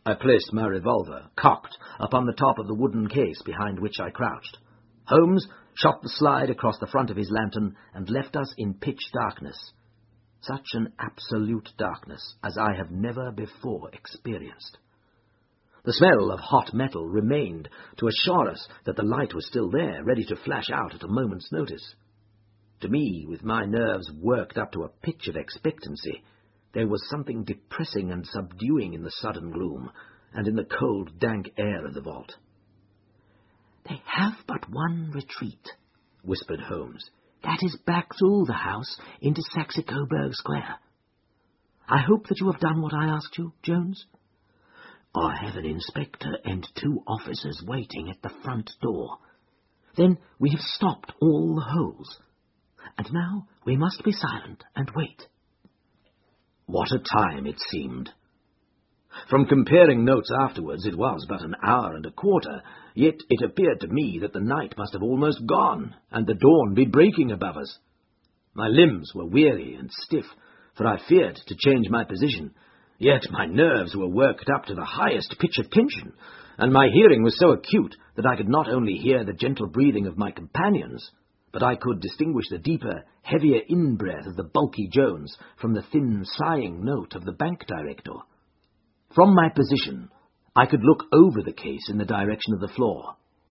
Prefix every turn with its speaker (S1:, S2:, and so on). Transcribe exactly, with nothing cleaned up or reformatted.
S1: I placed my revolver, cocked, upon the top of the wooden case behind which I crouched. Holmes shot the slide across the front of his lantern and left us in pitch darkness. Such an absolute darkness as I have never before experienced. The smell of hot metal remained to assure us that the light was still there, ready to flash out at a moment's notice. To me, with my nerves worked up to a pitch of expectancy, there was something depressing and subduing in the sudden gloom, and in the cold, dank air of the vault.
S2: "They have but one retreat," whispered Holmes. "That is back through the house into Saxe-Coburg Square. I hope that you have done what I asked you, Jones?" "I have an inspector and two officers waiting at the front door." "Then we have stopped all the holes. And now we must be silent and wait."
S1: What a time it seemed! From comparing notes afterwards, it was but an hour and a quarter, yet it appeared to me that the night must have almost gone, and the dawn be breaking above us. My limbs were weary and stiff, for I feared to change my position, yet my nerves were worked up to the highest pitch of tension, and my hearing was so acute that I could not only hear the gentle breathing of my companions, but I could distinguish the deeper, heavier in-breath of the bulky Jones from the thin, sighing note of the bank director. From my position, I could look over the case in the direction of the floor.